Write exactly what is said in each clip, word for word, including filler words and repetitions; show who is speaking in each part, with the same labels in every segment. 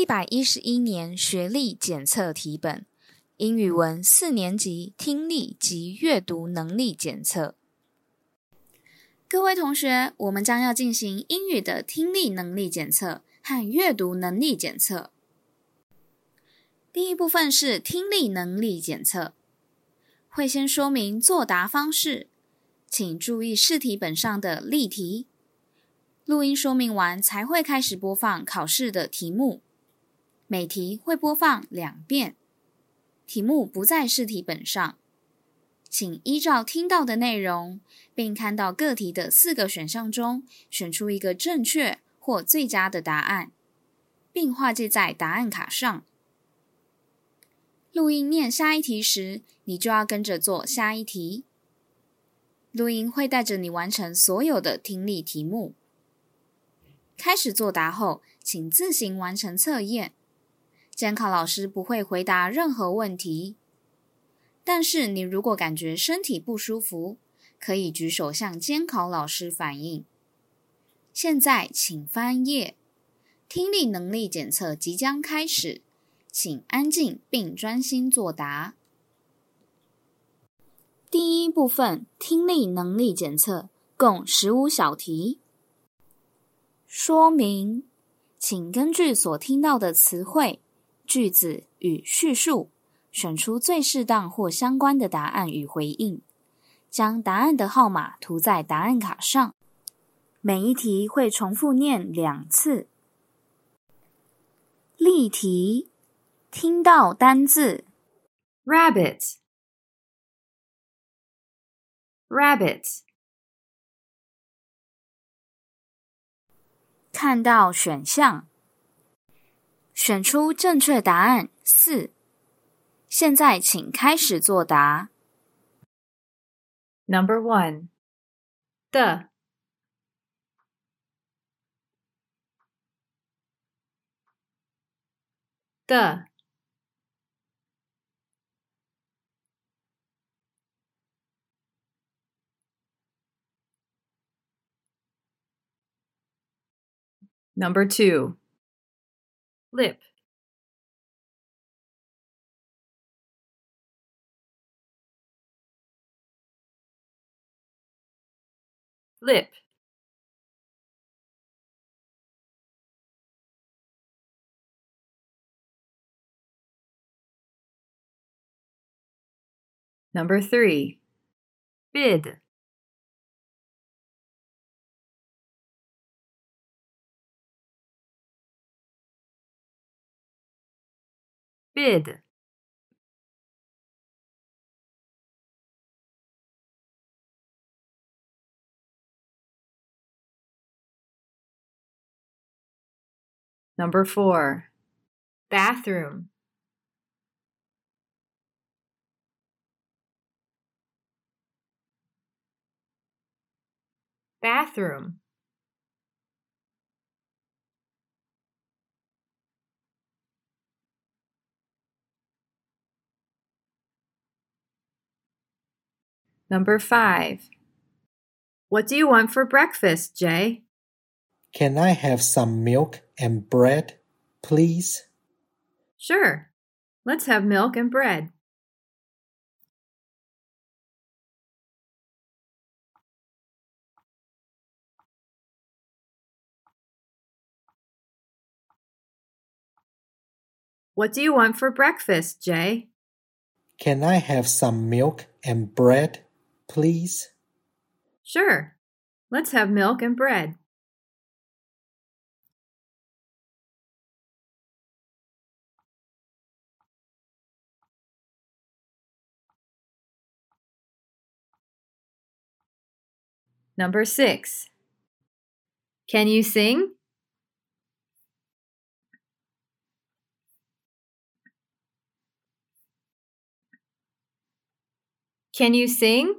Speaker 1: 一百一十一年学历检测题本，英语文四年级听力及阅读能力检测。各位同学，我们将要进行英语的听力能力检测和阅读能力检测。第一部分是听力能力检测，会先说明作答方式，请注意试题本上的例题。录音说明完才会开始播放考试的题目，每题会播放两遍，题目不在试题本上，请依照听到的内容，并看到各题的四个选项中选出一个正确或最佳的答案，并画记在答案卡上。录音念下一题时，你就要跟着做下一题。录音会带着你完成所有的听力题目。开始作答后，请自行完成测验。监考老师不会回答任何问题。但是你如果感觉身体不舒服，可以举手向监考老师反映。现在请翻页，听力能力检测即将开始，请安静并专心作答。第一部分听力能力检测，共十五小题。说明，请根据所听到的词汇、句子与叙述，选出最适当或相关的答案与回应，将答案的号码涂在答案卡上。每一题会重复念两次。例题，听到单字
Speaker 2: rabbit rabbit
Speaker 1: 看到选项，选出正确答案四。现在请开始作答。
Speaker 2: Number one, the the Number two, lip lip Number three, bid bid Number four, bathroom bathroom Number five, what do you want for breakfast, Jay?
Speaker 3: Can I have some milk and bread, please?
Speaker 2: Sure, let's have milk and bread. What do you want for breakfast, Jay?
Speaker 3: Can I have some milk and bread, please?
Speaker 2: Sure, let's have milk and bread. Number six, can you sing? Can you sing?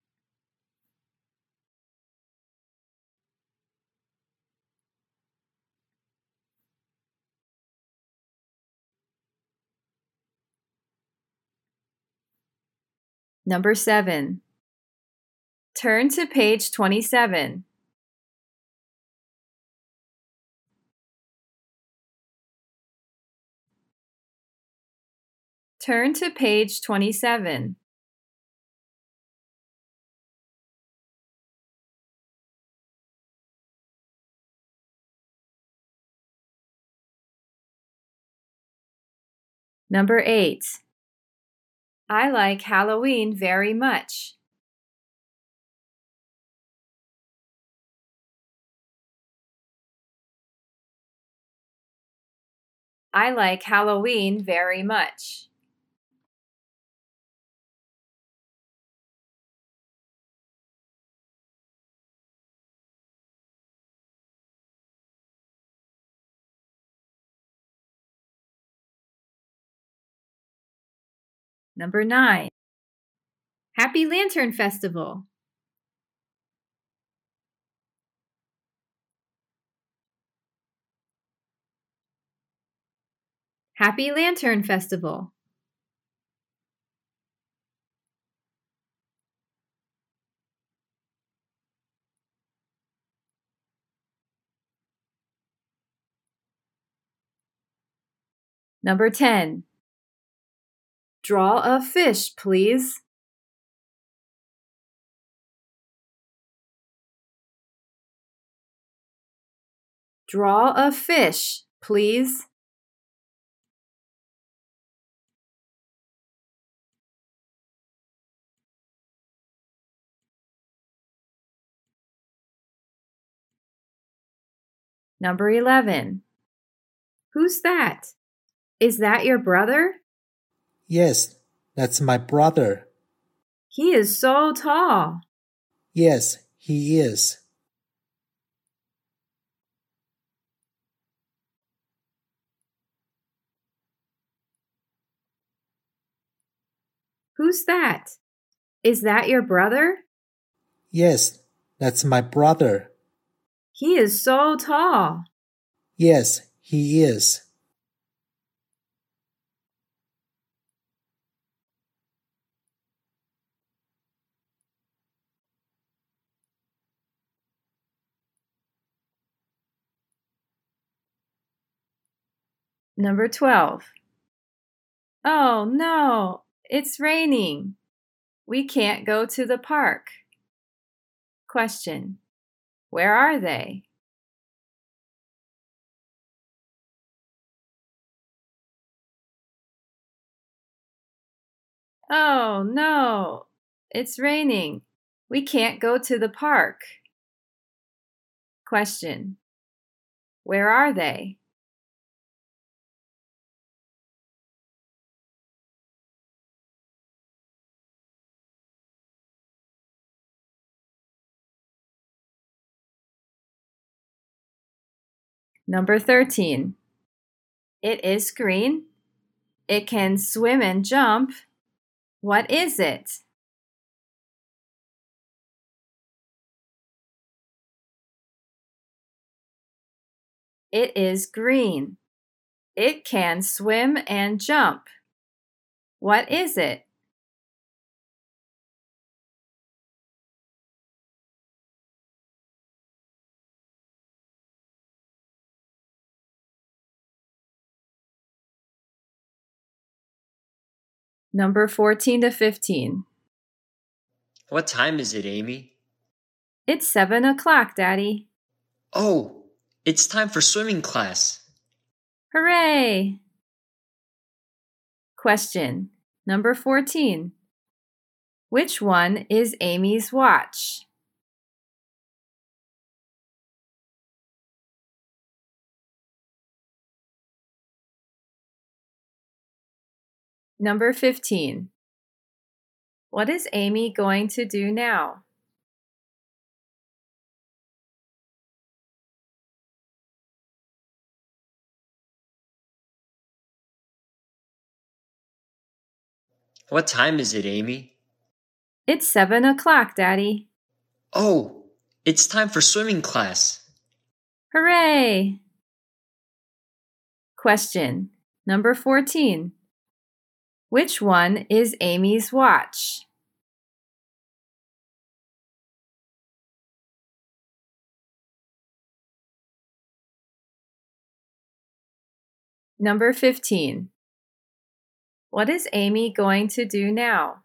Speaker 2: Number seven, turn to page twenty-seven. Turn to page twenty-seven. Number eight. I like Halloween very much. I like Halloween very much. Number nine. Happy Lantern Festival. Happy Lantern Festival. Number ten. Draw a fish, please. Draw a fish, please. Number eleven. Who's that? Is that your brother?
Speaker 3: Yes, that's my brother.
Speaker 2: He is so tall.
Speaker 3: Yes, he is.
Speaker 2: Who's that? Is that your brother?
Speaker 3: Yes, that's my brother.
Speaker 2: He is so tall.
Speaker 3: Yes, he is.
Speaker 2: Number twelve. Oh no, it's raining. We can't go to the park. Question. Where are they? Oh no, it's raining. We can't go to the park. Question. Where are they? Number thirteen. It is green. It can swim and jump. What is it? It is green. It can swim and jump. What is it? Number fourteen to fifteen.
Speaker 4: What time is it, Amy?
Speaker 2: It's seven o'clock, Daddy.
Speaker 4: Oh, it's time for swimming class.
Speaker 2: Hooray! Question. Number fourteen. Which one is Amy's watch? Number fifteen. What is Amy going to do now?
Speaker 4: What time is it, Amy?
Speaker 2: It's seven o'clock, Daddy.
Speaker 4: Oh, it's time for swimming class.
Speaker 2: Hooray! Question. Number fourteen. Which one is Amy's watch? Number fifteen. What is Amy going to do now?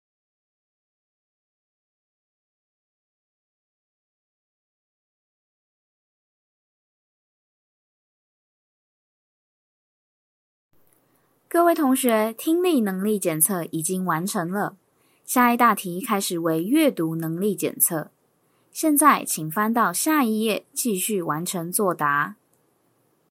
Speaker 1: “各位同学，听力能力检测已经完成了。下一大题开始为阅读能力检测。现在请翻到下一页，继续完成作答。